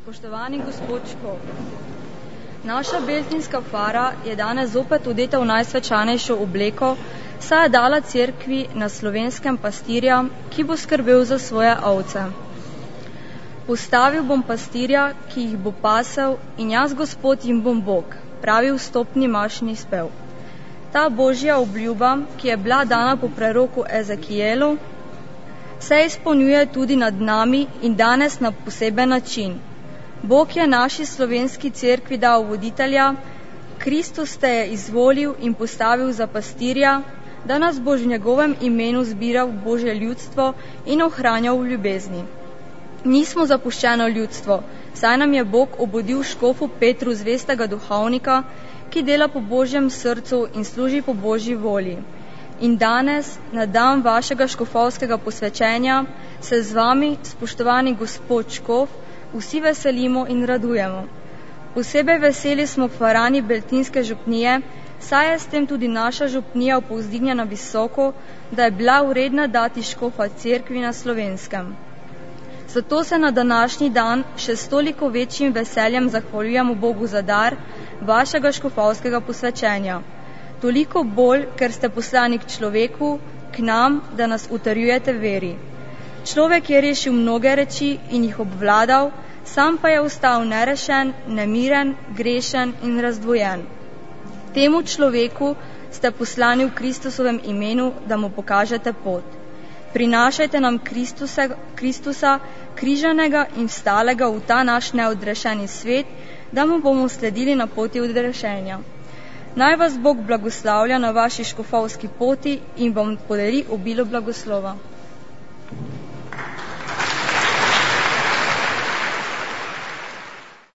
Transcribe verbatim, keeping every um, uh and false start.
Spoštovani gospod Škof, naša beltinska fara je danes zopet odeta v najsvečanejšo obleko, saj je dala cerkvi na Slovenskem pastirja, ki bo skrbel za svoje ovce. Postavil bom pastirja, ki jih bo pasel, in jaz, Gospod, jim bom Bog, pravi vstopni mašni spev. Ta božja obljuba, ki je bila dana po preroku Ezekijelu, se izpolnjuje tudi nad nami in danes na poseben način. Bog je naši slovenski cerkvi dal voditelja, Kristus te je izvolil in postavil za pastirja, da nas bo v njegovem imenu zbiral v Božje ljudstvo in ohranjal v ljubezni. Nismo zapuščeno ljudstvo, saj nam je Bog obudil škofu Petru zvestega duhovnika, ki dela po Božjem srcu in služi po Božji volji. In danes, na dan vašega škofovskega posvečenja, se z vami, spoštovani gospod Škof, vsi veselimo in radujemo. Posebej veseli smo farani beltinske župnije, saj je s tem tudi naša župnija povzdignjena visoko, da je bila vredna dati škofa cerkvi na Slovenskem. Zato se na današnji dan še s toliko večjim veseljem zahvaljujemo Bogu za dar vašega škofovskega posvečenja. Toliko bolj, ker ste poslani k človeku, k nam, da nas utrjujete veri. Človek je rešil mnoge reči in jih obvladal, sam pa je ostal nerešen, nemiren, grešen in razdvojen. Temu človeku ste poslani v Kristusovem imenu, da mu pokažete pot. Prinašajte nam Kristuse, Kristusa, križanega in vstalega v ta naš neodrešeni svet, da mu bomo sledili na poti odrešenja. Naj vas Bog blagoslavlja na vaši škofovski poti in vam podari obilo blagoslova.